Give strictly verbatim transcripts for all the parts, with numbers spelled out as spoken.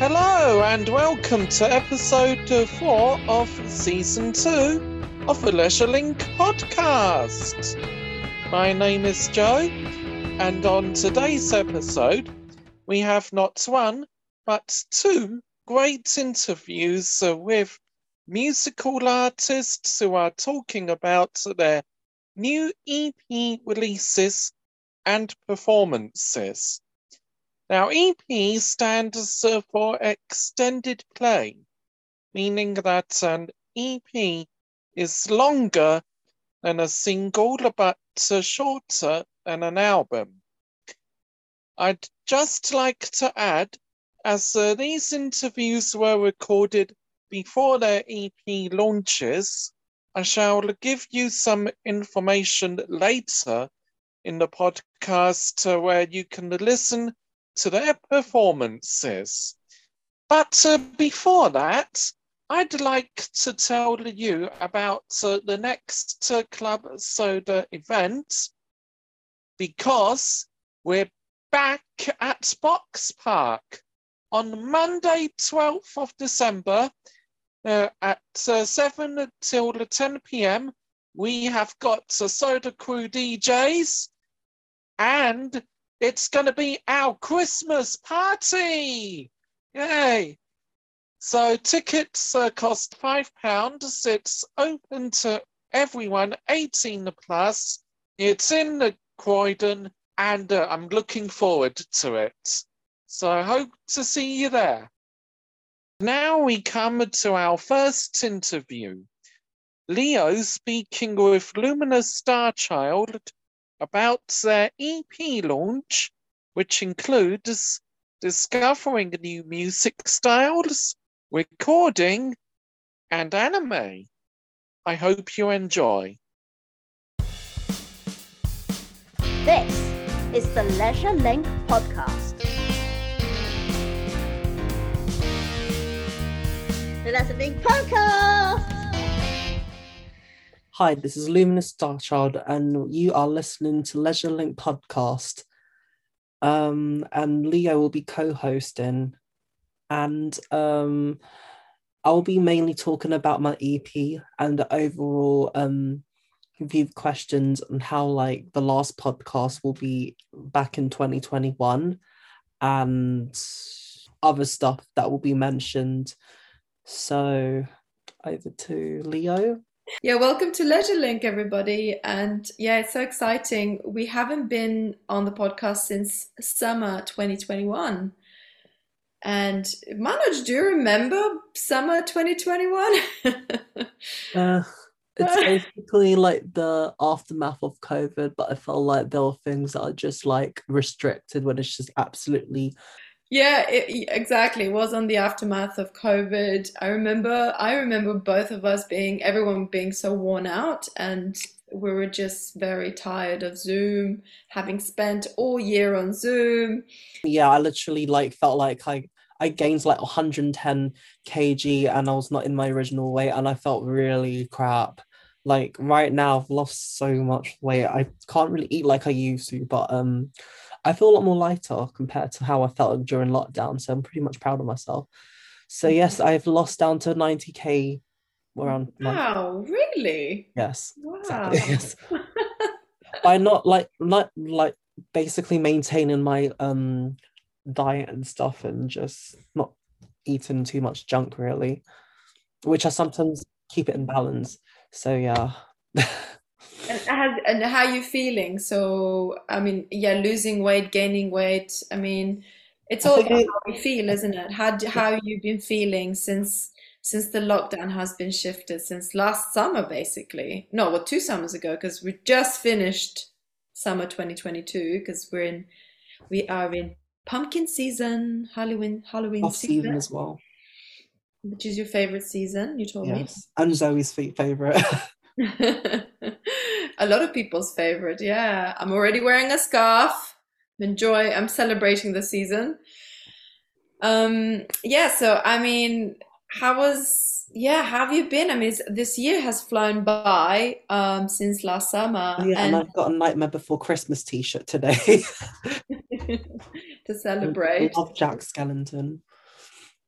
Hello and welcome to episode four of season two of the Leisure Link podcast. My name is Joe, and on today's episode we have not one but two great interviews uh, with musical artists who are talking about their new E P releases and performances. Now, E P stands uh, for extended play, meaning that an E P is longer than a single but uh, shorter than an album. I'd just like to add, as uh, these interviews were recorded before their E P launches, I shall give you some information later in the podcast uh, where you can listen to their performances. But uh, before that, I'd like to tell you about uh, the next uh, Club Soda event, because we're back at Box Park on Monday, twelfth of December uh, at uh, seven till ten p.m. We have got uh, Soda Crew D Js, and it's going to be our Christmas party! Yay! So tickets uh, cost five pounds. It's open to everyone eighteen plus. It's in the Croydon, and uh, I'm looking forward to it. So I hope to see you there. Now we come to our first interview. Leo speaking with Luminous Starchild about their E P launch, which includes discovering new music styles, recording, and anime. I hope you enjoy. This is the Leisure Link podcast. The Leisure Link podcast! Hi, this is Luminous Starchild, and you are listening to Leisure Link podcast. Um, and Leo will be co-hosting, and um, I'll be mainly talking about my E P and the overall um view questions and how like the last podcast will be back in twenty twenty-one, and other stuff that will be mentioned. So, over to Leo. Yeah, welcome to Leisure Link, everybody. And yeah, it's so exciting. We haven't been on the podcast since summer twenty twenty-one. And Manoj, do you remember summer twenty twenty-one? uh, it's basically like the aftermath of COVID, but I felt like there were things that are just like restricted when it's just absolutely... Yeah, it, exactly. It was on the aftermath of COVID. I remember, I remember both of us being, everyone being so worn out, and we were just very tired of Zoom, having spent all year on Zoom. Yeah, I literally like felt like I, I gained like one hundred ten kilograms and I was not in my original weight, and I felt really crap. Like right now, I've lost so much weight. I can't really eat like I used to, but um. I feel a lot more lighter compared to how I felt during lockdown, so I'm pretty much proud of myself. So yes, I've lost down to ninety kilograms around. Wow, really? Yes. Wow. Exactly, yes. By not like like like basically maintaining my um diet and stuff, and just not eating too much junk really, which I sometimes keep it in balance. So yeah. And how, and how are you feeling? So, I mean, yeah, losing weight, gaining weight. I mean, it's all about how we feel, isn't it? How do, how you been feeling since since the lockdown has been shifted, since last summer, basically? No, well, two summers ago, because we just finished summer twenty twenty-two, because we're in we are in pumpkin season, Halloween Halloween Off season, season as well. Which is your favorite season? You told yes. me. And Zoe's favorite. A lot of people's favorite, yeah. I'm already wearing a scarf. Enjoy. I'm celebrating the season. Um, yeah. So I mean, how was? Yeah, how have you been? I mean, this year has flown by um, since last summer. Oh, yeah, and, and I've got a Nightmare Before Christmas T-shirt today to celebrate. I love Jack Skellington.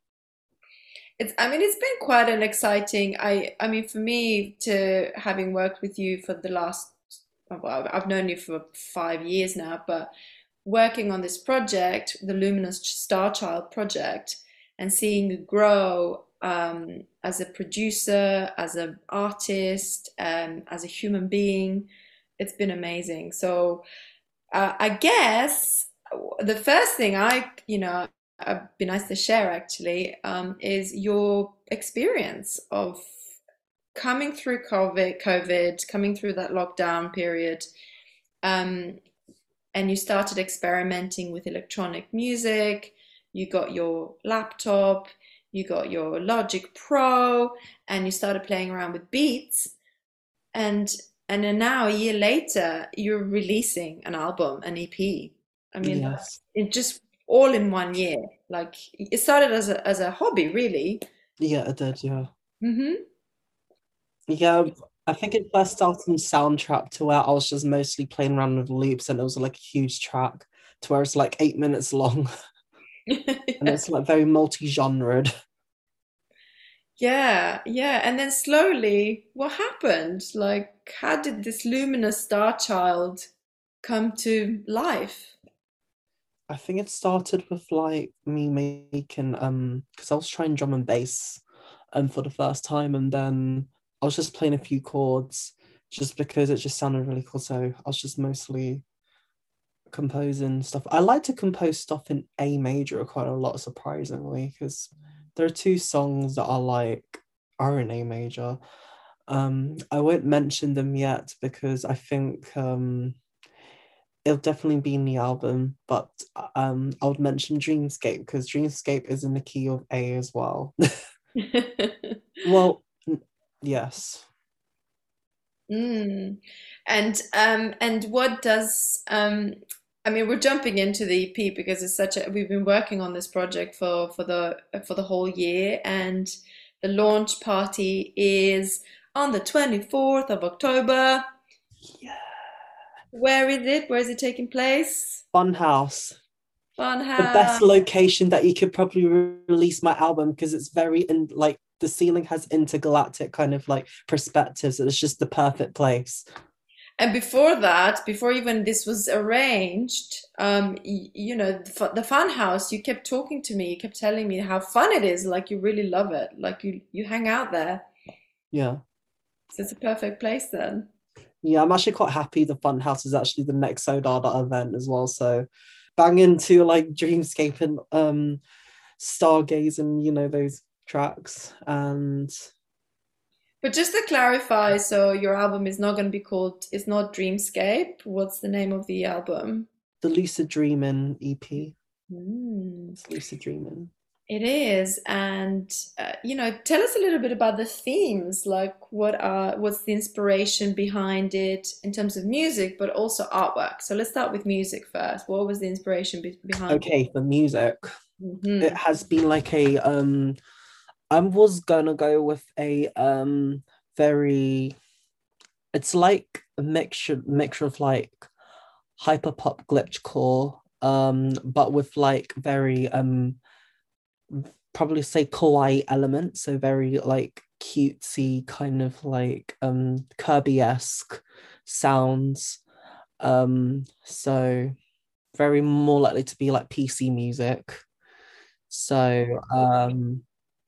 It's, I mean, it's been quite an exciting, I, I mean, for me to having worked with you for the last, well, I've known you for five years now, but working on this project, the Luminous Star Child project, and seeing you grow um, as a producer, as an artist, um, as a human being, it's been amazing. So uh, I guess the first thing I, you know, I'd be nice to share actually, um, is your experience of coming through COVID, COVID, coming through that lockdown period, um, and you started experimenting with electronic music. You got your laptop, you got your Logic Pro, and you started playing around with beats. And and then now a year later, you're releasing an album, an E P. I mean, Yes. it just all in one year. Like it started as a as a hobby, really. Yeah, it did, yeah. Hmm. Yeah, I think it first started in Soundtrap to where I was just mostly playing around with loops and it was like a huge track to where it's like eight minutes long and it's like very multi-genred. Yeah, yeah. And then slowly, what happened? Like, how did this luminous star child come to life? I think it started with like me making um because I was trying drum and bass um for the first time and then I was just playing a few chords just because it just sounded really cool. So I was just mostly composing stuff. I like to compose stuff in A major quite a lot, surprisingly, because there are two songs that are like are in A major. Um, I won't mention them yet because I think um it'll definitely be in the album, but um I would mention Dreamscape because Dreamscape is in the key of A as well. Well, n- yes. Mm. And um and what does um I mean we're jumping into the E P because it's such a we've been working on this project for for the for the whole year, and the launch party is on the twenty-fourth of October. Yeah. Where is it? Where is it taking place? Funhouse. The best Funhouse. location that you could probably re- release my album because it's very in like the ceiling has intergalactic kind of like perspectives. It's just the perfect place. And before that, before even this was arranged, um, y- you know, the, fu- the fun house, you kept talking to me, you kept telling me how fun it is, like you really love it, like you you hang out there. Yeah. So it's a perfect place then. Yeah, I'm actually quite happy the Funhouse is actually the next Sodada event as well. So bang into like Dreamscape and um Stargaze and you know those tracks. And But just to clarify, so your album is not going to be called, it's not Dreamscape. What's the name of the album? the Lucid Dreamin' E P. Hmm. It's Lucid Dreamin'. It is, and uh, you know, tell us a little bit about the themes. Like, what are what's the inspiration behind it in terms of music, but also artwork. So let's start with music first. What was the inspiration be behind it? Okay, the music. It Hmm. has been like a um I was gonna go with a um very it's like a mixture mixture of like hyperpop glitchcore um but with like very um probably say kawaii elements, so very like cutesy kind of like um Kirby-esque sounds. Um so very more likely to be like P C music. So um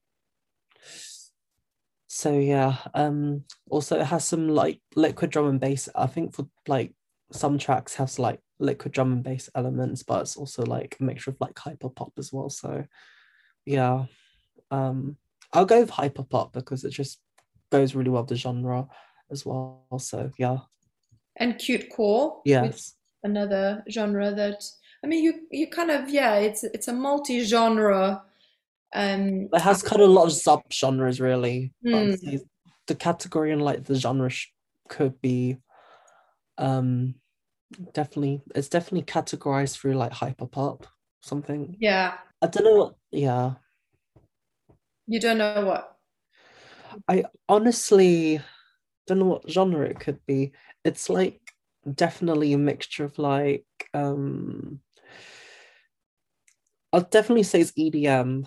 so yeah, um also it has some like liquid drum and bass. I think for like some tracks has like liquid drum and bass elements, but it's also like a mixture of like hyper pop as well. So yeah. Um I'll go with hyper pop because it just goes really well with the genre as well. So yeah. And cute core, which Yes. another genre that I mean, you you kind of yeah, it's it's a multi-genre. Um, It has kind of a lot of sub-genres really, but I'd hmm. say the category and like the genre sh- could be um definitely it's definitely categorized through like hyperpop something. Yeah, I don't know what, yeah. you don't know what. I honestly don't know what genre it could be. It's like definitely a mixture of like um I'll definitely say it's E D M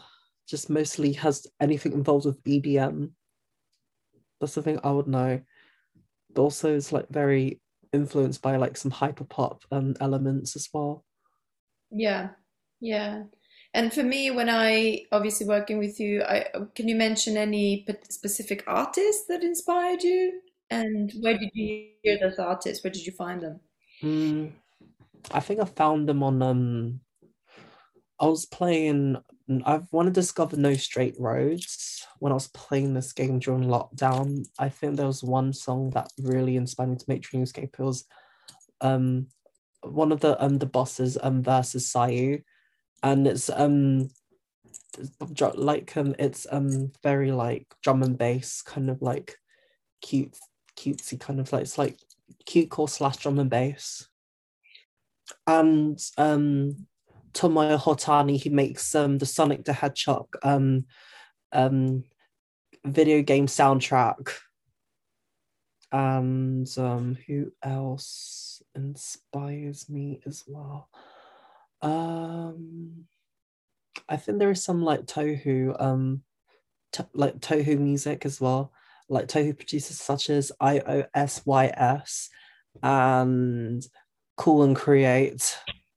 just mostly has anything involved with E D M. That's the thing I would know. But also it's like very influenced by like some hyperpop um elements as well. Yeah, yeah. And for me, when I obviously working with you, I can you mention any p- specific artists that inspired you? And where did you hear those artists? Where did you find them? Mm, I think I found them on um I was playing I've want to discover No Straight Roads when I was playing this game during lockdown. I think there was one song that really inspired me to make Dreamscape. It was um one of the um the bosses um versus Sayu, and it's um dr- like um it's um very like drum and bass kind of like cute cutesy kind of like it's like cute core slash drum and bass. And um Tomoyo Hotani, he makes um the Sonic the Hedgehog um um video game soundtrack. And um who else inspires me as well? um I think there is some like Tohu um to, like Tohu music as well, like Tohu producers such as I O S Y S and Cool and Create,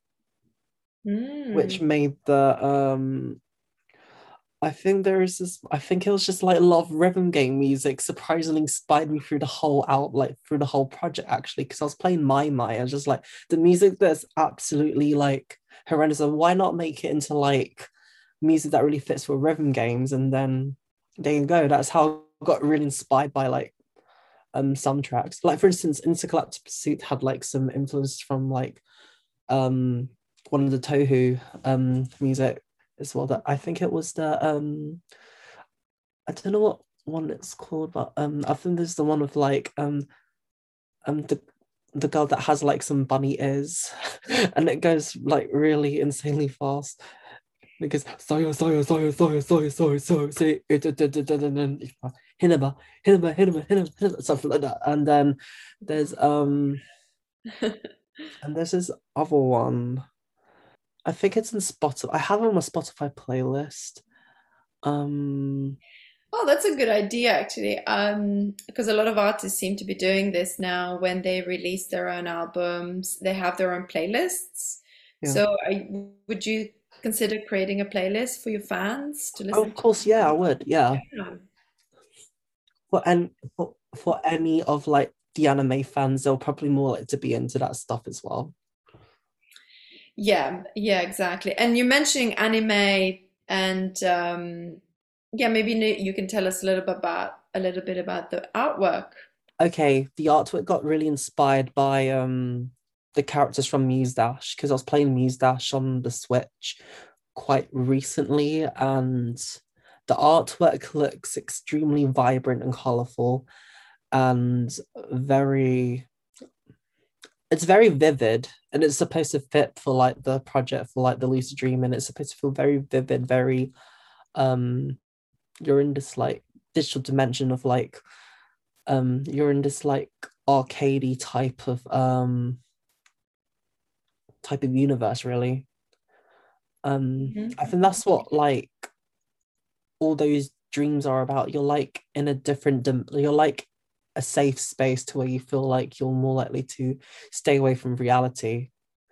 which Mm. made the um I think there is this I think it was just like a lot of rhythm game music surprisingly inspired me through the whole out like through the whole project actually, because I was playing My My. I was just like the music that's absolutely like horrendous, and why not make it into like music that really fits for rhythm games? And then there you go. That's how I got really inspired by like um some tracks. Like for instance, Intergalactic Pursuit had like some influence from like um one of the Tohu um music as well. That I think it was the um I don't know what one it's called, but um I think there's the one with like um um the the girl that has like some bunny ears and it goes like really insanely fast because sorry sorry sorry sorry sorry sorry sorry sorry Hinaba Hinaba Hinaba Hinaba something like that. And then there's um and there's this other one. I think it's in Spotify. I have it on my Spotify playlist. Um, Oh, that's a good idea, actually. Um, because a lot of artists seem to be doing this now when they release their own albums, they have their own playlists. yeah. So, I, would you consider creating a playlist for your fans to Oh, listen of course, yeah, I would. Yeah, to? for and for, for any of like the anime fans, they'll probably more like to be into that stuff as well. Yeah, yeah, exactly. And you're mentioning anime, and um, yeah, maybe you you can tell us a little bit about a little bit about the artwork. Okay, the artwork got really inspired by um the characters from Muse Dash because I was playing Muse Dash on the Switch quite recently, and the artwork looks extremely vibrant and colorful and very it's very vivid, and it's supposed to fit for like the project for like the lucid dream, and it's supposed to feel very vivid, very um you're in this like digital dimension of like um you're in this like arcadey type of um type of universe really. um I think Mhm. that's what like all those dreams are about. You're like in a different dim- you're like a safe space to where you feel like you're more likely to stay away from reality.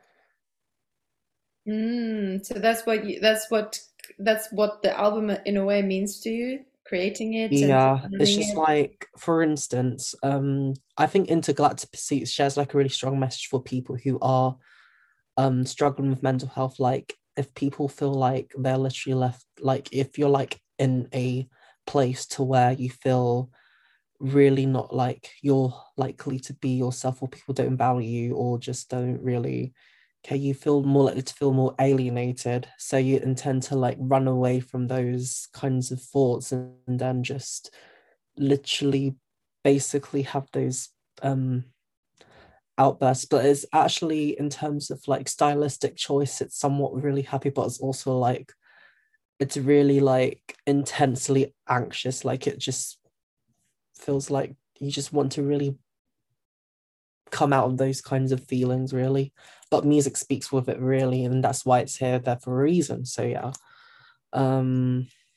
Mm, so that's what you, that's what that's what the album in a way means to you, creating it and Yeah, it's performing just it. like, for instance, um, I think Intergalactic Pursuit shares like a really strong message for people who are um struggling with mental health. Like if people feel like they're literally left, like if you're like in a place to where you feel really not like you're likely to be yourself, or people don't value you or just don't really okay, you feel more likely to feel more alienated, so you intend to like run away from those kinds of thoughts, and, and then just literally basically have those um outbursts. But it's actually, in terms of like stylistic choice, it's somewhat really happy, but it's also like it's really like intensely anxious. Like it just feels like you just want to really come out of those kinds of feelings really, but music speaks with it really, and that's why it's here there for a reason. So yeah. um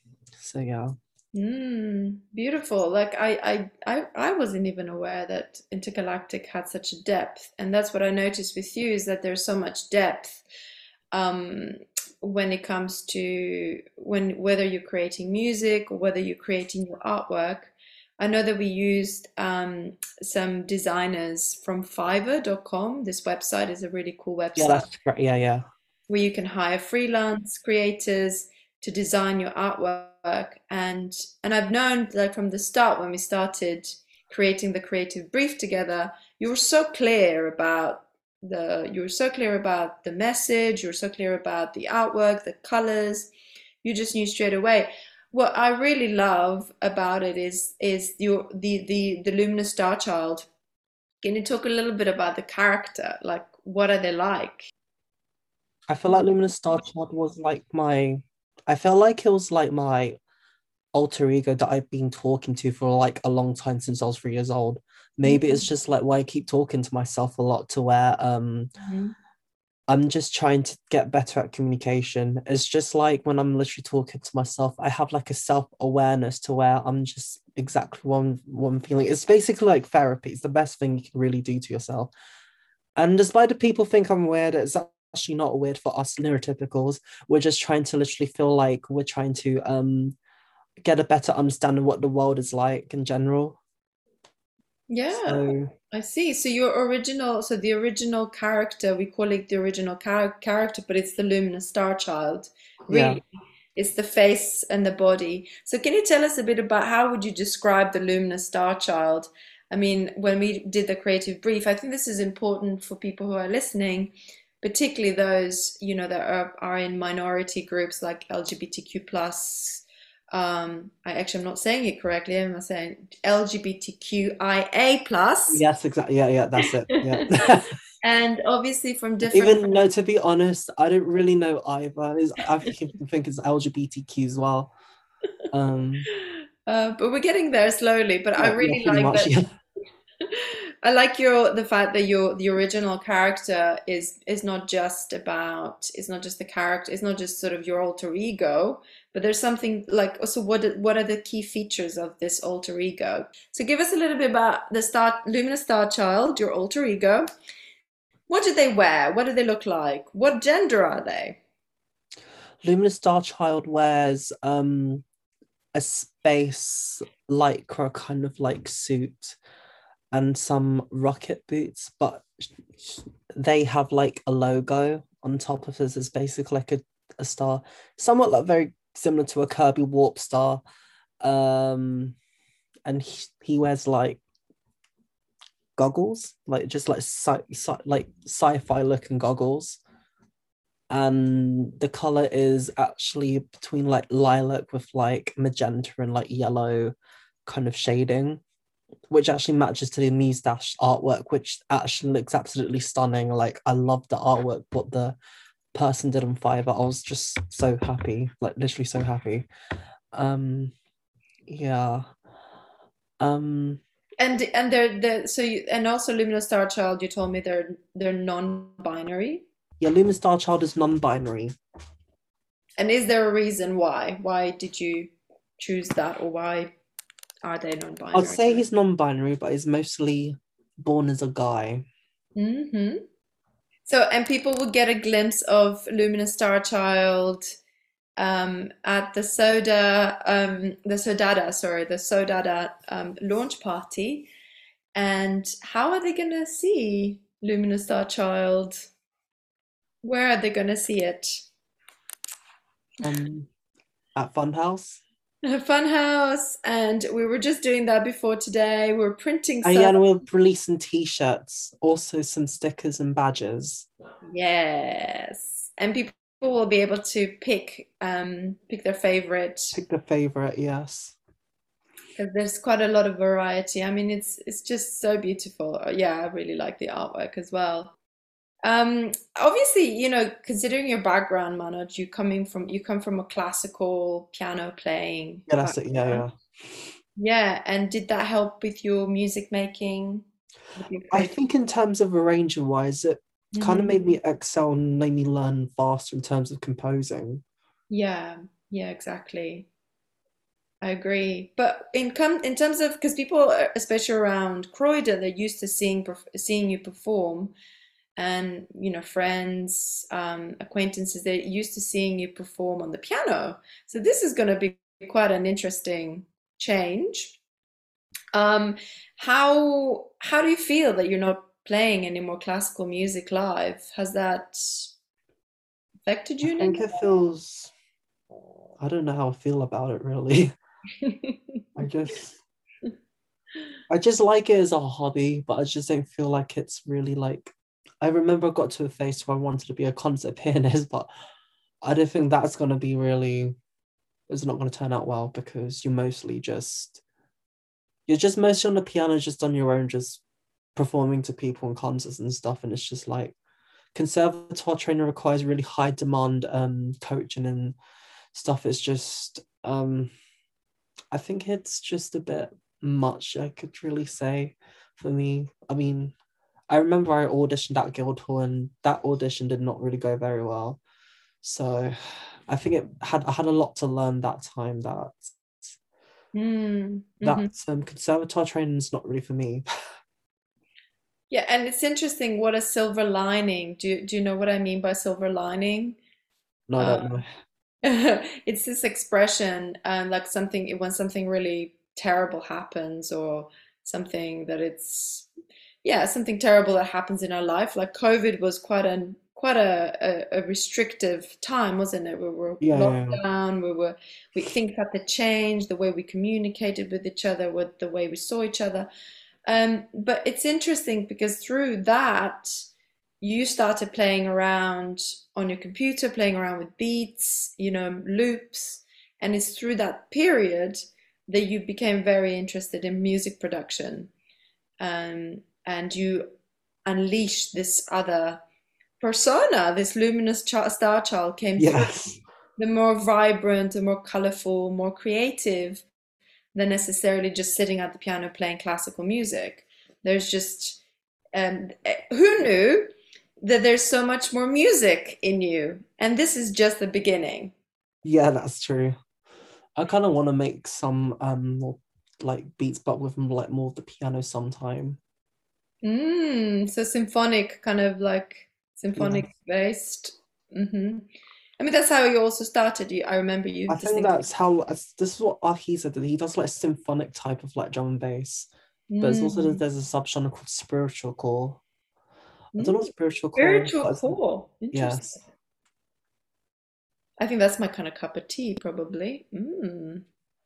So yeah. Mm, beautiful. Like I, I, I, I wasn't even aware that Intergalactic had such a depth, and that's what I noticed with you is that there's so much depth um, when it comes to when whether you're creating music or whether you're creating your artwork. I know that we used um, some designers from Fiverr dot com. This website is a really cool Yeah, website that's great. Yeah, yeah. where you can hire freelance creators to design your artwork. And and I've known like from the start when we started creating the creative brief together, you were so clear about the you were so clear about the message, you were so clear about the artwork, the colors. You just knew straight away. What I really love about it is is your the the the Luminous Star Child. Can you talk a little bit about the character? Like what are they like? I feel like Luminous Star Child was like my. I feel like it was like my alter ego that I've been talking to for like a long time since I was three years old. Maybe it's just like why I keep talking to myself a lot to where um Mhm. I'm just trying to get better at communication. It's just like when I'm literally talking to myself, I have like a self-awareness to where I'm just exactly one one feeling. It's basically like therapy. It's the best thing you can really do to yourself. And despite the people think I'm weird, it's actually not weird for us neurotypicals. We're just trying to literally feel like we're trying to um get a better understanding of what the world is like in general. Yeah, So I see. So your original, so the original character, we call it the original char character, but it's the Luminous Star Child. yeah. Really, it's the face and the body. So can you tell us a bit about how would you describe the Luminous Star Child? I mean, when we did the creative brief, I think this is important for people who are listening, particularly those, you know, that are, are in minority groups like L G B T Q plus. Um, I actually I'm not saying it correctly. I'm saying L G B T Q I A plus, Yes, exactly. Yeah, yeah, that's it. Yeah. and obviously from different. Even no, to be honest, I don't really know either. Is I think think it's L G B T Q as well. Um, Uh, but we're getting there slowly. But I yeah, yeah, really pretty like much. that. Yeah, I like your the fact that your the original character is is not just about it's not just the character it's not just sort of your alter ego, but there's something like also what what are the key features of this alter ego? So give us a little bit about the star Luminous Star Child, your alter ego. What do they wear? What do they look like? What gender are they? Luminous Star Child wears um a space lycra kind of like suit and some rocket boots, but they have like a logo on top of it. It's basically like a, a star, somewhat like very similar to a Kirby Warp Star. Um, and he, he wears like goggles, like just like sci- sci- like sci-fi looking goggles. And the color is actually between like lilac with like magenta and like yellow kind of shading, which actually matches to the Muse-Dash artwork, which actually looks absolutely stunning. Like I love the artwork, what the person did on Fiverr. I was just so happy, like literally so happy. Um, yeah. Um, And and they're the so you, and also Luminous Star Child, you told me they're they're non-binary. yeah, Luminous Star Child is non-binary. And is there a reason why? Why did you choose that, or why are they non-binary? I'd say he's non-binary, but he's mostly born as a guy. hmm So, and people would get a glimpse of Luminous Star Child um, at the Soda, um, the Sodada, sorry, the Sodada um, launch party. And how are they going to see Luminous Star Child? Where are they going to see it? Um, at Funhouse. Funhouse, and we were just doing that before today. We were printing And some. yeah, and we're releasing t-shirts, also some stickers and badges. Yes, and people will be able to pick um pick their favorite Pick the favorite, yes. because there's quite a lot of variety. I mean, it's it's just so beautiful. Uh, Yeah, I really like the artwork as well. Um, obviously, you know, considering your background, Manoj, you coming from you come from a classical piano playing Yeah, that's it. Yeah, background. yeah. Yeah, and did that help with your music making, with your I creative? think in terms of arranging wise, it kind of Mhm. made me excel and made me learn faster in terms of composing. Yeah, yeah, exactly. I agree. But in come in terms of because people, uh, especially around Croydon, they're used to seeing perf- seeing you perform, and you know, friends, um, acquaintances, they're used to seeing you perform on the piano. So this is going to be quite an interesting change. Um, how how do you feel that you're not playing any more classical music live? Has that affected I you in think any it feels, I don't know how I feel about it really. way? I just I just like it as a hobby, but I just don't feel like it's really like, I remember I got to a phase where I wanted to be a concert pianist, but I don't think that's gonna be really, it's not gonna turn out well because you're mostly just you're just mostly on the piano just on your own, just performing to people in concerts and stuff. And it's just like conservatoire training requires really high demand um coaching and stuff. It's just um I think it's just a bit much, I could really say, for me. I mean, I remember I auditioned at Guildhall and that audition did not really go very well. So I think it had I had a lot to learn that time, that Mm, that mhm. um, conservatoire training is not really for me. Yeah, and it's interesting what a silver lining. Do you, do you know what I mean by silver lining? No, I Uh, don't know. it's this expression, um, like something when something really terrible happens, or something that it's, yeah, something terrible that happens in our life. Like COVID was quite an quite a, a, a restrictive time, wasn't it? We were Yeah, locked yeah, yeah. down. We were we things had to change the way we communicated with each other, with the way we saw each other. Um, but it's interesting because through that, you started playing around on your computer, playing around with beats, you know, loops. And it's through that period that you became very interested in music production. Um, and you unleashed this other persona, this luminous ch- star child came through, Yes. the more vibrant, the more colorful, more creative than necessarily just sitting at the piano playing classical music. There's just, um, who knew that there's so much more music in you? And this is just the beginning. Yeah, that's true. I kind of want to make some um more like beats, but with like more of the piano sometime. Mm, so symphonic, kind of like Yeah. symphonic based. Hmm. I mean, that's how you also started. You, I remember you I think distinctly. that's how this is what Ahi said, that he does like symphonic type of like drum and bass. But it's also Mm, there's a subgenre called spiritual core. I don't know what mm. spiritual core, Spiritual but it's, core. Interesting. yes. I think that's my kind of cup of tea, probably. Mm.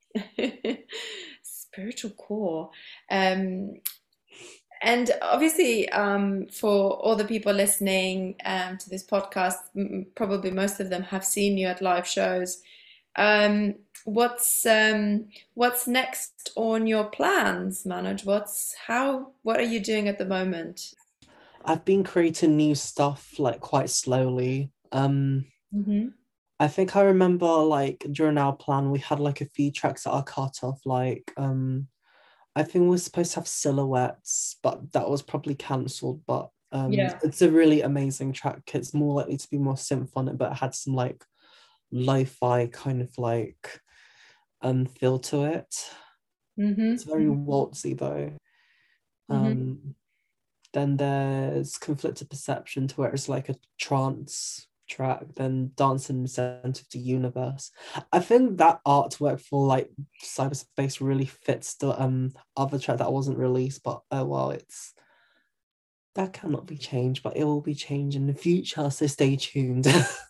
Spiritual core. Um, and obviously, um, for all the people listening um, to this podcast, m- probably most of them have seen you at live shows. Um, what's um, what's next on your plans, Manoj? What's how? What are you doing at the moment? I've been creating new stuff like quite slowly. Um, Hmm. I think I remember like during our plan we had like a few tracks that are cut off, like um I think we were supposed to have silhouettes, but that was probably cancelled. But um, Yeah. it's a really amazing track. It's more likely to be more symphonic, but it had some like lo-fi kind of like um feel to it. It's Hmm. very waltzy though. Hmm. Um, then there's Conflicted Perception, to where it's like a trance track. Then Dancing Incentive to Universe. I think that artwork for like Cyberspace really fits the um other track that wasn't released, but oh well, it's that cannot be changed, but it will be changed in the future, so stay tuned.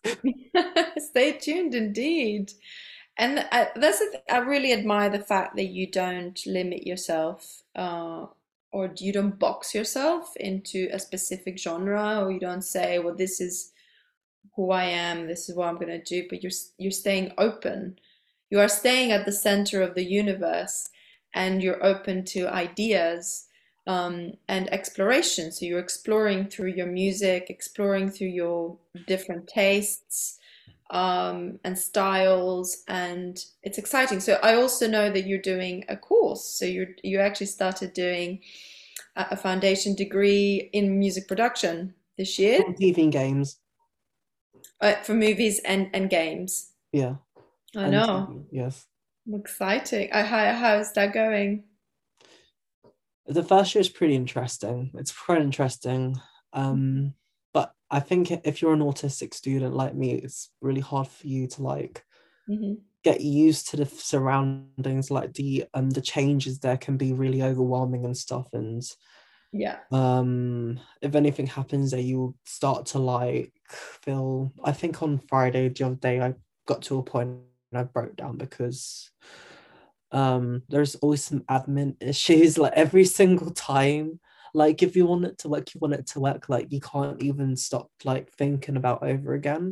Stay tuned, indeed. And I, that's the th- I really admire the fact that you don't limit yourself, uh, or you don't box yourself into a specific genre, or you don't say, "Well, this is who I am. This is what I'm going to do." But you're s- you're staying open. You are staying at the center of the universe, and you're open to ideas, um, and exploration. So you're exploring through your music, exploring through your different tastes, um, and styles, and it's exciting. So I also know that you're doing a course. So you you actually started doing a, a foundation degree in music production this year, From T V and games, uh, for movies and and games. yeah, I and know. T V, yes. Exciting. Uh, How how's that going? The first year is pretty interesting. It's quite interesting. Um, but I think if you're an autistic student like me, it's really hard for you to like Hmm. get used to the surroundings. Like the um the changes there can be really overwhelming and stuff. And Yeah. um, if anything happens there, you'll start to like feel. I think on Friday the other day, I got to a point and I broke down because um there's always some admin issues like every single time. Like if you want it to work, you want it to work. Like you can't even stop like thinking about over again.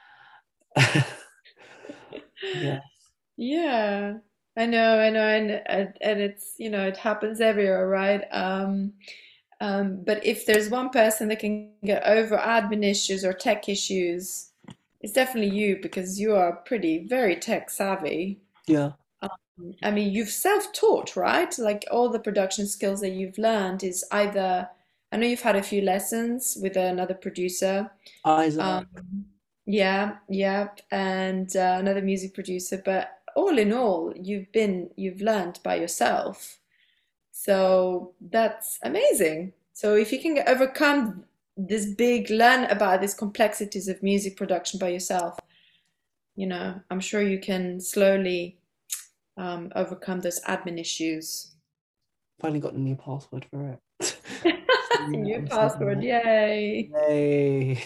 Yeah. Yeah, I know, I know, and and and it's, you know, it happens everywhere, right? Um, um, but if there's one person that can get over admin issues or tech issues, it's definitely you because you are pretty very tech savvy. Yeah. I mean, you've self-taught, right? Like all the production skills that you've learned is either, I know you've had a few lessons with another producer. Isaac. Um, yeah, yeah, and uh, another music producer, but all in all, you've been you've learned by yourself. So that's amazing. So if you can overcome this big, learn about these complexities of music production by yourself, you know, I'm sure you can slowly um, overcome those admin issues. Finally got a new password for it. So yeah, New I'm so password, glad. yay. Yay.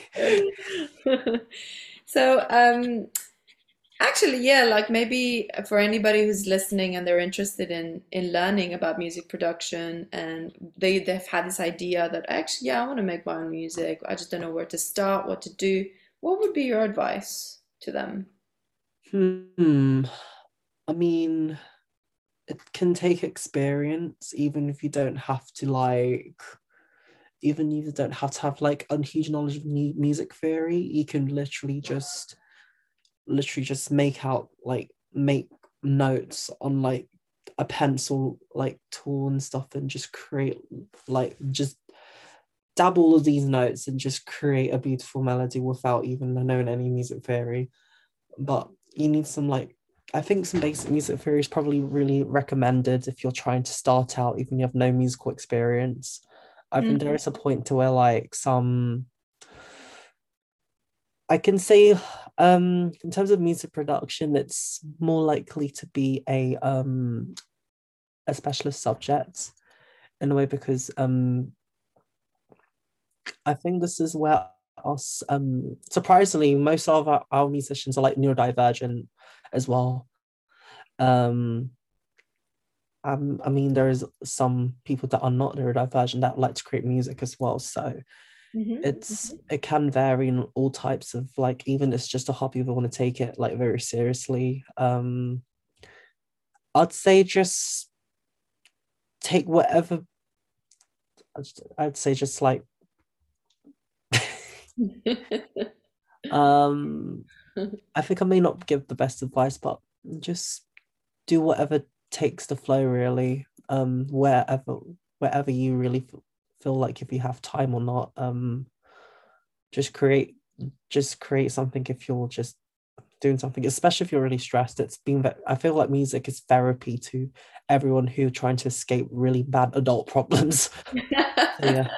So, um, actually, yeah, like maybe for anybody who's listening and they're interested in in learning about music production and they they've had this idea that actually, yeah, I want to make my own music. I just don't know where to start, what to do. What would be your advice to them? Hmm. I mean, it can take experience, even if you don't have to like, even if you don't have to have like a huge knowledge of mu- music theory. You can literally just, literally just make out like make notes on like a pencil like tool and stuff, and just create like just dab all of these notes and just create a beautiful melody without even knowing any music theory. But you need some like, I think some basic music theory is probably really recommended if you're trying to start out, even if you have no musical experience. I think there Mhm. is a point to where like some, I can say um in terms of music production, it's more likely to be a um a specialist subject in a way, because um I think this is where us um surprisingly most of our, our musicians are like neurodivergent as well. Um um, I mean, there's some people that are not neurodivergent that like to create music as well. So Mhm. it's it can vary in all types of like, even it's just a hobby, we want to take it like very seriously. Um, I'd say just take whatever. I'd I'd say just like um, I think I may not give the best advice, but just do whatever takes the flow really. Um, wherever wherever you really f- feel like, if you have time or not. Um, just create just create something if you're just doing something, especially if you're really stressed. It's been I feel like music is therapy to everyone who trying to escape really bad adult problems. So yeah.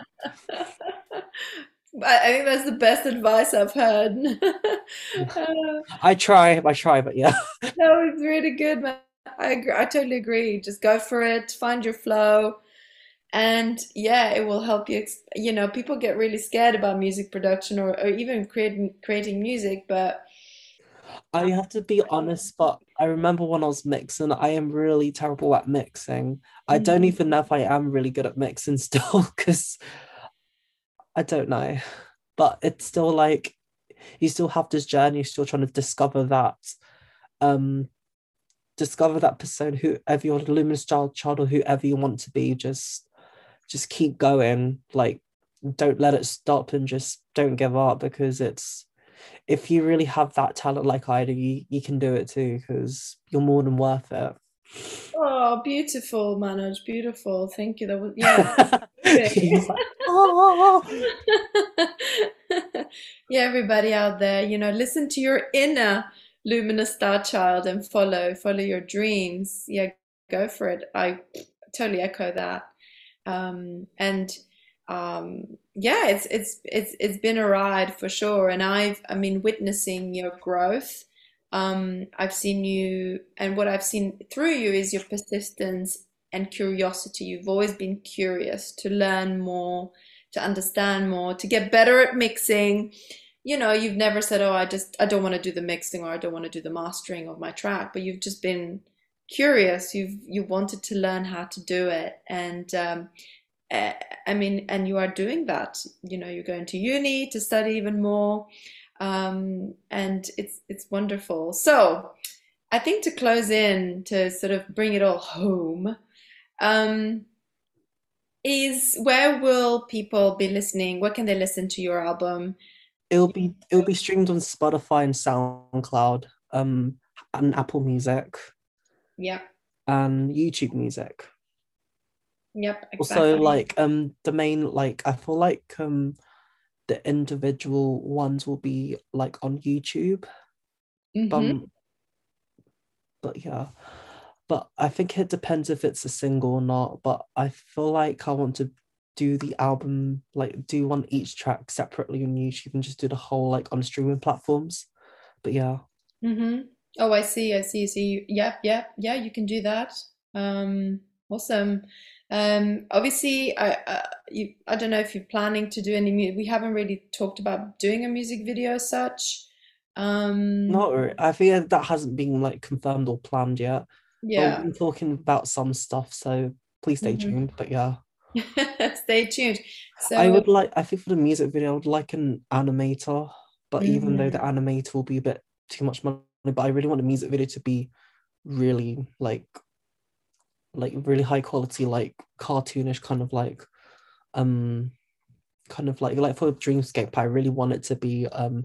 I I think that's the best advice I've heard. Yeah. Uh, I try, I try, but yeah. no, it's really good, man. I agree. I totally agree. Just go for it, find your flow, and yeah, it will help you. ex- You know, people get really scared about music production or, or even creating creating music, but I have to be honest, but I remember when I was mixing, I am really terrible at mixing. I don't Mhm. even know if I am really good at mixing still, because I don't know. But it's still like, you still have this journey, you're still trying to discover that um discover that person, whoever you're, luminous child child or whoever you want to be. Just just keep going, like don't let it stop, and just don't give up, because it's, if you really have that talent like I do, you, you can do it too, because you're more than worth it. Oh, beautiful, Manoj, beautiful. Thank you. That was yeah, He's moving. like, oh. Yeah, everybody out there, you know, listen to your inner luminous star child and follow follow your dreams. Yeah, go for it. I totally echo that. Um, and um, yeah, it's it's it's it's been a ride for sure. And I've I mean witnessing your growth. Um, I've seen you, and what I've seen through you is your persistence and curiosity. You've always been curious to learn more, to understand more, to get better at mixing. You know, you've never said, "Oh, I just I don't want to do the mixing or I don't want to do the mastering of my track," but you've just been curious. You've you wanted to learn how to do it, and um, uh, I mean, and you are doing that. You know, you're going to uni to study even more, um, and it's it's wonderful. So, I think to close in, to sort of bring it all home, um, is where will people be listening? Where can they listen to your album? It'll be it'll be streamed on Spotify and SoundCloud, um, and Apple Music. Yeah. And YouTube Music. Yep. Exactly. Also, like um, the main like I feel like um, the individual ones will be like on YouTube. Mm-hmm. Um, but yeah, but I think it depends if it's a single or not. But I feel like I want to do the album, like do one each track separately on YouTube and just do the whole like on streaming platforms. But yeah. Mm-hmm. Oh, I see, I see, see. Yep, yep, yeah, you can do that. Um, awesome. Um, obviously, I, uh, you, I don't know if you're planning to do any music. We haven't really talked about doing a music video as such. Um, Not really. I think that hasn't been like confirmed or planned yet. yeah. But we've been talking about some stuff, so please stay Mhm. tuned. But yeah. Stay tuned. So I would like, I think for the music video, I would like an animator, but even though the Mhm. animator will be a bit too much money, but I really want the music video to be really like, like really high quality, like cartoonish, kind of like, um, kind of like, like for Dreamscape, I really want it to be, um,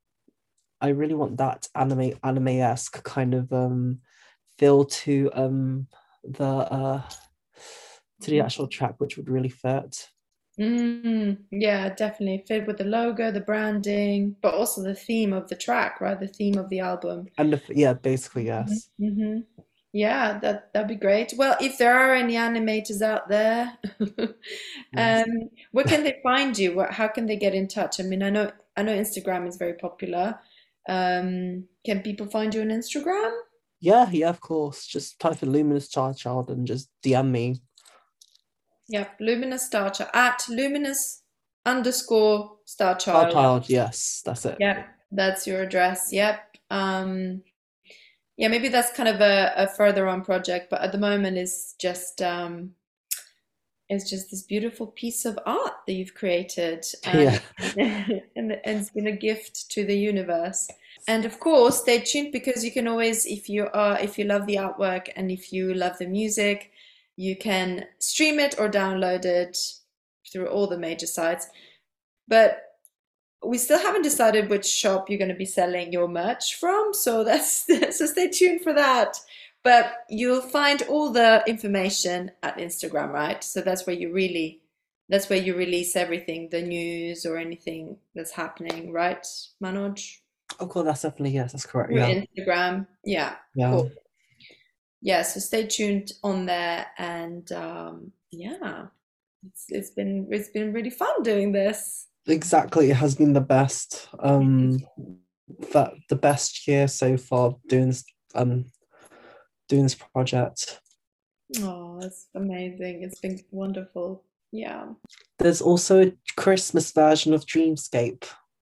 I really want that anime, anime-esque kind of um feel to um the uh to the actual track, which would really fit. Mm, yeah, definitely fit with the logo, the branding, but also the theme of the track, right? The theme of the album. And if, yeah, basically, yes. Mm-hmm. Yeah, that that'd be great. Well, if there are any animators out there, Yes. um, where can they find you? What, how can they get in touch? I mean, I know I know Instagram is very popular. Um, can people find you on Instagram? Yeah, yeah, of course. Just type in Luminous Star Child and just D M me. Yep, Luminous Star Child at Luminous underscore Star Star Child. Child, yes, that's it. Yep, that's your address. Yep. Um, yeah, maybe that's kind of a, a further on project, but at the moment it's just um, it's just this beautiful piece of art that you've created, Yeah. and, and it's been a gift to the universe. And of course, stay tuned, because you can always, if you are, if you love the artwork and if you love the music, you can stream it or download it through all the major sites. But we still haven't decided which shop you're going to be selling your merch from, so that's so stay tuned for that. But you'll find all the information at Instagram, right? So that's where you really, that's where you release everything, the news or anything that's happening, right, Manoj? Of course, that's definitely, yes, that's correct. Through Yeah. Instagram, yeah. Yeah. Cool. Yeah, so stay tuned on there, and um, yeah, it's it's been it's been really fun doing this. Exactly, it has been the best, um, that the best year so far doing this, um, doing this project. Oh, that's amazing! It's been wonderful. Yeah. There's also a Christmas version of Dreamscape.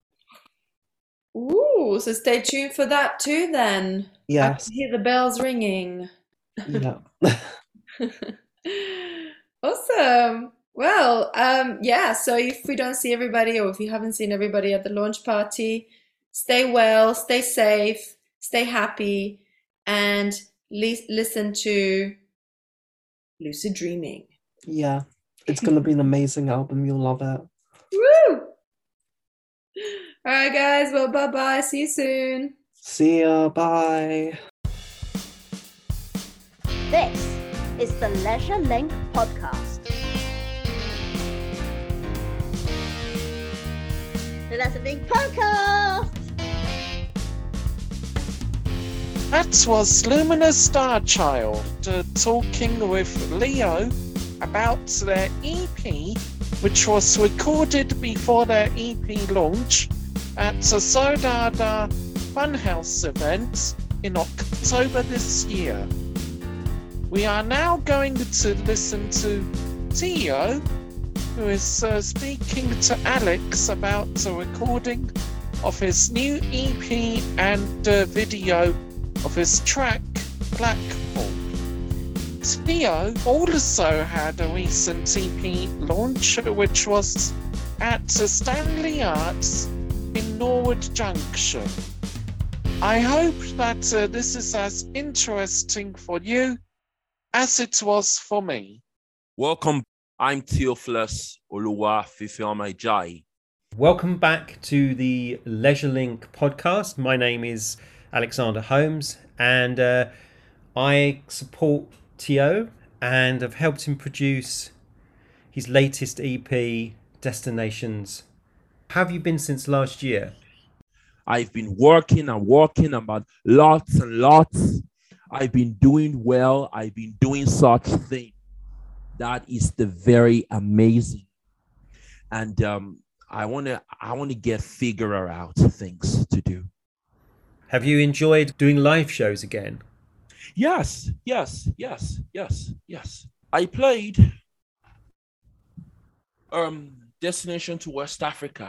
Ooh, so stay tuned for that too then. I Yes. can hear the bells ringing. Yeah. Awesome. Well, um, yeah, so if we don't see everybody, or if you haven't seen everybody at the launch party, stay well, stay safe, stay happy, and li- listen to Lucid Dreaming. Yeah. It's gonna be an amazing album. You'll love it. Woo! All right, guys. Well, bye-bye. See you soon. See ya. Bye. This is the Leisure Link Podcast. The Leisure Link Podcast! That was Luminous Starchild uh, talking with Leo about their E P, which was recorded before their E P launch at the Sodada Funhouse event in October this year. We are now going to listen to Tio, who is uh, speaking to Alex about the recording of his new E P and uh, video of his track Blackpool. Tio also had a recent E P launch, which was at the Stanley Arts in Norwood Junction. I hope that uh, this is as interesting for you as it was for me. Welcome, I'm Theophilus Oluwa Fifeomajai. Welcome back to the Leisure Link podcast. My name is Alexander Holmes, and uh, I support Tio and have helped him produce his latest E P, Destinations. How have you been since last year? I've been working and working about lots and lots. I've been doing well. I've been doing such thing. That is the very amazing. And um, I want to I want to get figure out things to do. Have you enjoyed doing live shows again? Yes, yes, yes, yes, yes. I played um, Destination to West Africa.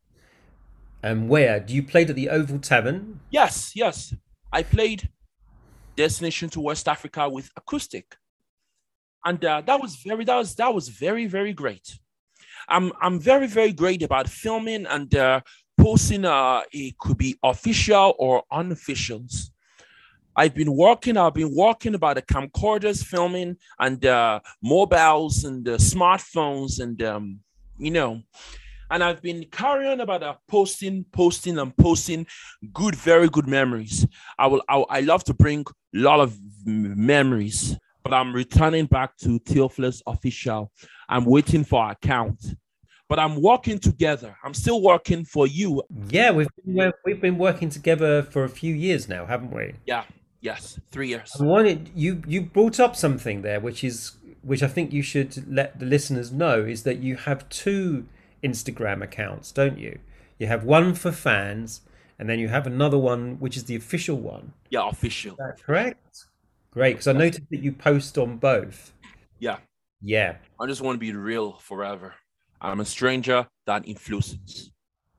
And where? Do you played at the Oval Tavern? Yes, yes. I played Destination to West Africa with acoustic. And uh, that was very, that was, that was very, very great. I'm, I'm very, very great about filming and uh, posting. Uh, it could be official or unofficials. I've been working. I've been working about the camcorders, filming, and uh, mobiles and uh, smartphones, and um, you know. And I've been carrying about uh, posting, posting, and posting good, very good memories. I will. I, I love to bring a lot of memories, but I'm returning back to Theophilus Official. I'm waiting for our account. But I'm working together. I'm still working for you. Yeah, we've been, we've been working together for a few years now, haven't we? Yeah. Yes. Three years. I wanted you. You brought up something there, which is which I think you should let the listeners know is that you have two Instagram accounts, don't you? You have one for fans, and then you have another one which is the official one. Yeah, official. Is that correct? Great, because I noticed that you post on both. Yeah. Yeah. I just want to be real forever. I'm a stranger that influences.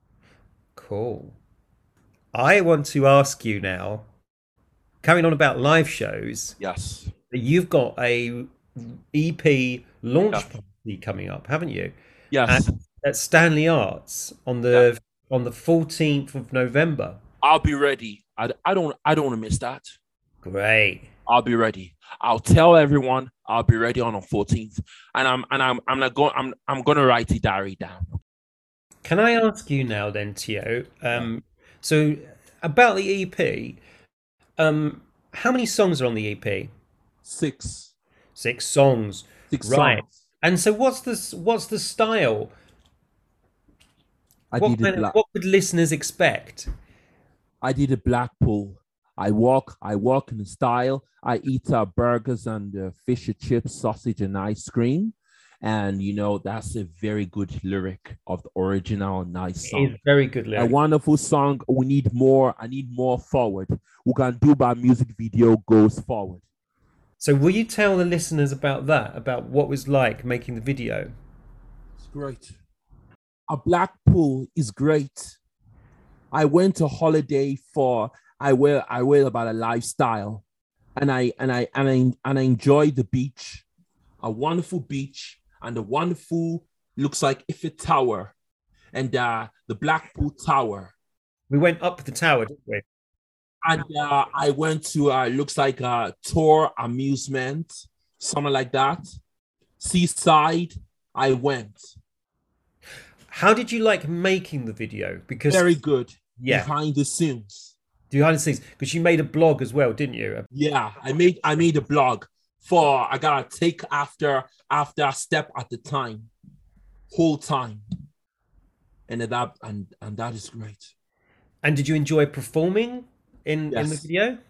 Cool. I want to ask you now, carrying on about live shows. Yes. You've got a E P launch Yeah. party coming up, haven't you? Yes. At, at Stanley Arts on the yeah. on the fourteenth of November. I'll be ready. I, I don't I don't want to miss that. Great. I'll be ready. I'll tell everyone I'll be ready on the fourteenth, and I'm and I'm I'm not going. I'm I'm going to write the diary down. Can I ask you now, then, Tio? Um, so about the E P, um, how many songs are on the E P? Six. Six songs. Six right. songs. And so, what's the what's the style? I what did kind it. of, Black- what could listeners expect? I did a Blackpool. I walk. I walk in the style. I eat uh, burgers and uh, fish and chips, sausage and ice cream, and you know that's a very good lyric of the original nice song. It's very good lyric. A wonderful song. We need more. I need more forward. We can do by music video goes forward. So will you tell the listeners about that, about what it was like making the video? It's great. A Blackpool is great. I went to holiday for I will I will about a lifestyle, and I and I and I and I enjoyed the beach, a wonderful beach, and a wonderful looks like Eiffel Tower, and uh, the Blackpool Tower. We went up the tower, didn't we? And uh, I went to uh, looks like a tour amusement, something like that. Seaside. I went. How did you like making the video? Because very good. Yeah. Behind the scenes. Behind the scenes, because you made a blog as well, didn't you? Yeah, I made I made a blog for I gotta take after after a step at the time, whole time, and that and and that is great. And did you enjoy performing in Yes. in the video?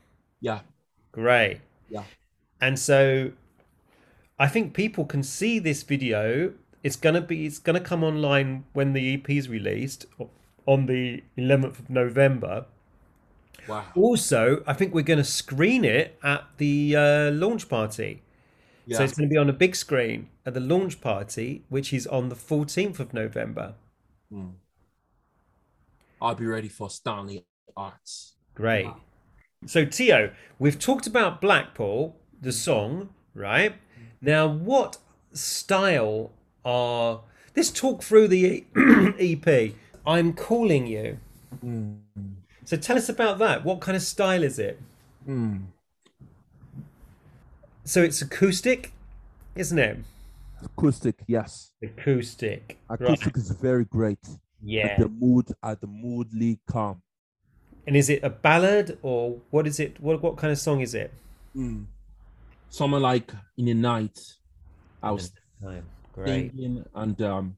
Yeah. Great. Yeah. And so I think people can see this video. It's gonna be it's gonna come online when the E P is released on the eleventh of November. Wow. Also, I think we're going to screen it at the uh, launch party. Yeah. So it's going to be on a big screen at the launch party, which is on the fourteenth of November. Mm. I'll be ready for Stanley Arts. Great. Wow. So, Tio, we've talked about Blackpool, the song, right? Now, what style are... Let's talk through the E P. I'm Calling You. Mm. So tell us about that. What kind of style is it? Mm. So it's acoustic, isn't it? Acoustic, yes. Acoustic. Acoustic Right. is very great. Yeah. At the mood, at the moodly calm. And is it a ballad or what is it? What what kind of song is it? Mm. Something like In the Night. I was Time. Great. thinking, and um,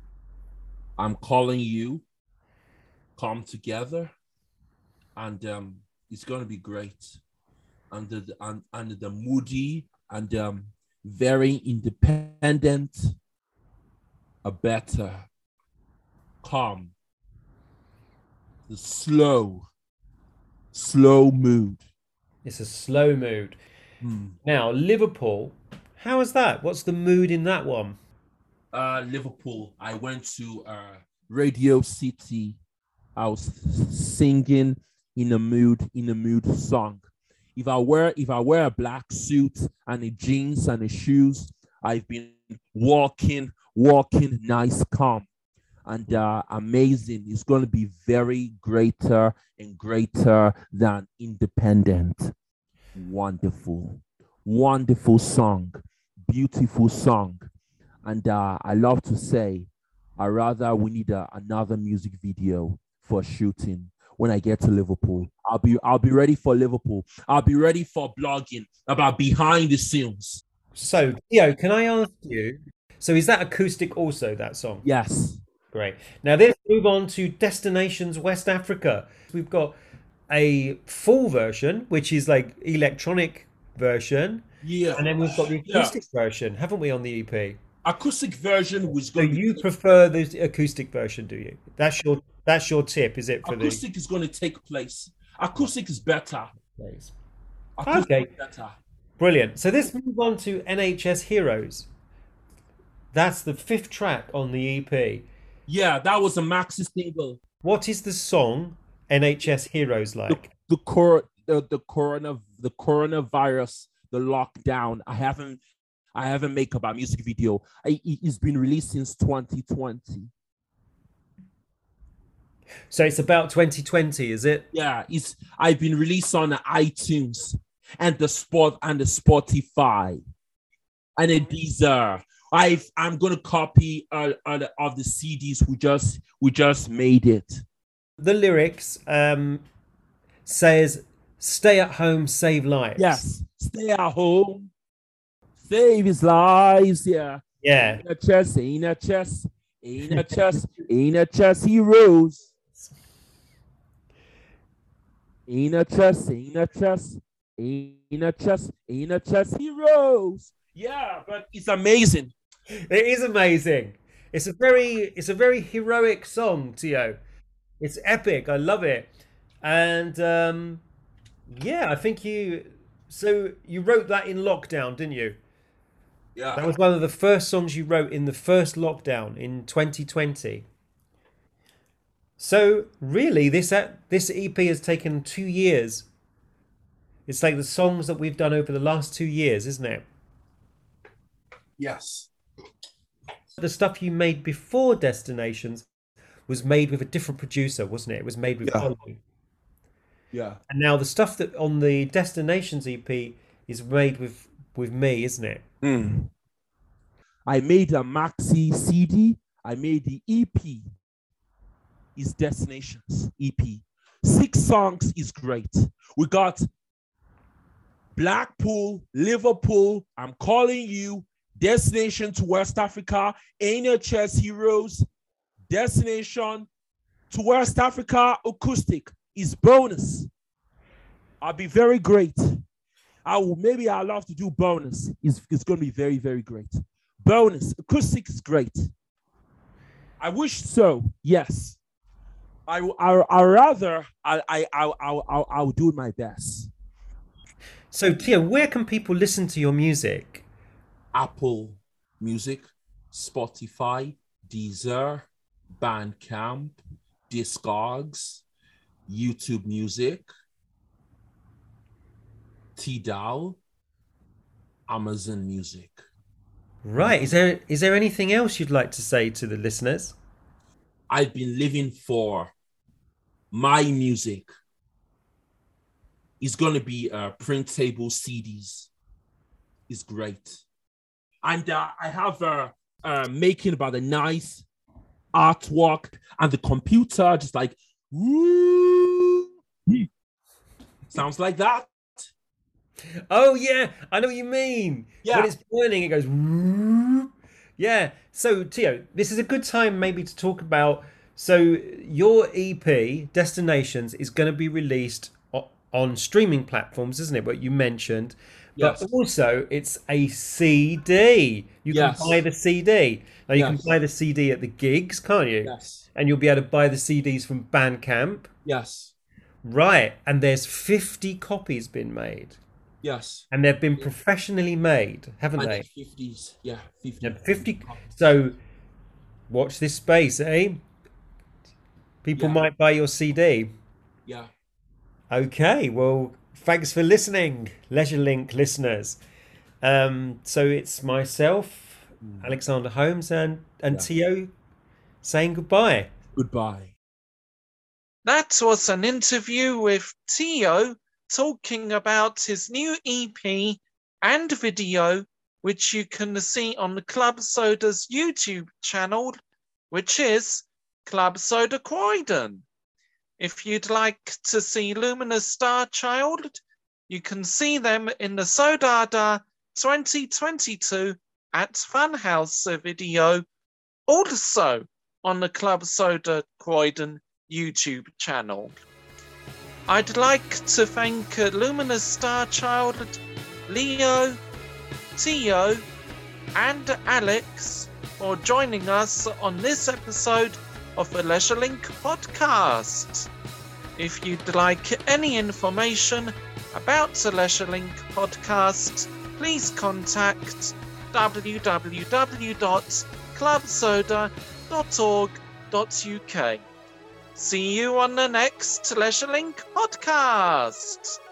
I'm Calling You. Come together. And um, it's going to be great. Under the, and, under the moody and um, very independent, a better, calm, the slow, slow mood. It's a slow mood. Hmm. Now, Liverpool, how is that? What's the mood in that one? Uh, Liverpool, I went to uh, Radio City. I was singing in a mood, in a mood song. If I wear, if I wear a black suit and a jeans and a shoes, I've been walking, walking nice, calm, and uh, amazing. It's going to be very greater and greater than independent. Wonderful, wonderful song, beautiful song, and uh, I love to say, I rather we need a, another music video for shooting. When I get to Liverpool, I'll be I'll be ready for Liverpool. I'll be ready for blogging about behind the scenes. So, Theo, can I ask you? So, is that acoustic also, that song? Yes. Great. Now, let's move on to Destinations West Africa. We've got a full version, which is like electronic version. Yeah. And then we've got the Yeah. acoustic version, haven't we, on the E P? Acoustic version was So going to you be prefer the acoustic version, do you? That's your that's your tip, is it, for acoustic is going to take place. Acoustic is better. the place? Acoustic Okay. is better. Brilliant. So let's move on to N H S Heroes. That's the fifth track on the E P. Yeah, that was a maxi single. What is the song N H S Heroes The like? the cor the, the corona the coronavirus, the lockdown. I haven't I haven't make up a music video. I, it- it's been released since twenty twenty. So it's about twenty twenty, is it? Yeah, it's I've been released on the iTunes and the Spot and the Spotify and the Deezer. I've I'm gonna copy uh, uh, of the C Ds we just we just made it. The lyrics um, says, "Stay at home, save lives." Yes. Stay at home. Save his lives. Yeah. Yeah. In a chest, in a chest, in a chest, in a chest, heroes. In a chest, in a chest, in a chest, in a chest, heroes. Yeah, but it's amazing. It is amazing. It's a very it's a very heroic song, Tio. It's epic. I love it. And um, yeah, I think you so you wrote that in lockdown, didn't you? Yeah. That was one of the first songs you wrote in the first lockdown in twenty twenty. So really, this uh, this E P has taken two years. It's like the songs that we've done over the last two years, isn't it? Yes. The stuff you made before Destinations was made with a different producer, wasn't it? It was made with Yeah. Ollie. Yeah. And now the stuff that on the Destinations E P is made with with me, isn't it? Mm. I made a maxi C D. I made the E P. Is Destinations E P. Six songs is great. We got Blackpool, Liverpool, I'm Calling You, Destination to West Africa, N H S Heroes, Destination to West Africa, acoustic is bonus. I'll be very great. I will maybe I'll love to do bonus. It's, it's going to be very, very great. Bonus. Acoustic is great. I wish so. Yes. I I I rather I I I I I'll, I'll do my best. So, Tia, where can people listen to your music? Apple Music, Spotify, Deezer, Bandcamp, Discogs, YouTube Music, Tidal, Amazon Music. Right. Is there is there anything else you'd like to say to the listeners? I've been living for my music. It's going to be uh, printable C Ds. It's great. And uh, I have uh, uh, making about a nice artwork and the computer just like, woo, sounds like that. Oh, yeah. I know what you mean. Yeah. When it's burning, it goes... woo. Yeah. So, Tio, this is a good time maybe to talk about... So, your E P, Destinations, is going to be released o- on streaming platforms, isn't it? What you mentioned. But Yes. also, it's a C D. You Yes. can buy the C D. Now, you Yes. can buy the C D at the gigs, can't you? Yes. And you'll be able to buy the C Ds from Bandcamp. Yes. Right. And there's fifty copies been made. Yes. And they've been professionally made, haven't And they? fifties. Yeah. fifty. Yeah, fifty. So, watch this space, eh? People Yeah. might buy your C D. Yeah. Okay, well, thanks for listening, Leisure Link listeners. Um, so it's myself, Alexander Holmes, and, and Yeah. Tio saying goodbye. Goodbye. That was an interview with Tio talking about his new E P and video, which you can see on the Club Soda's YouTube channel, which is Club Soda Croydon. If you'd like to see Luminous Starchild, you can see them in the Sodada twenty twenty-two at Funhouse video, also on the Club Soda Croydon YouTube channel. I'd like to thank uh, Luminous Starchild, Leo, Tio, and Alex for joining us on this episode of the Leisure Link podcast. If you'd like any information about the Leisure Link podcast, please contact w w w dot club soda dot org dot u k. See you on the next Leisure Link podcast.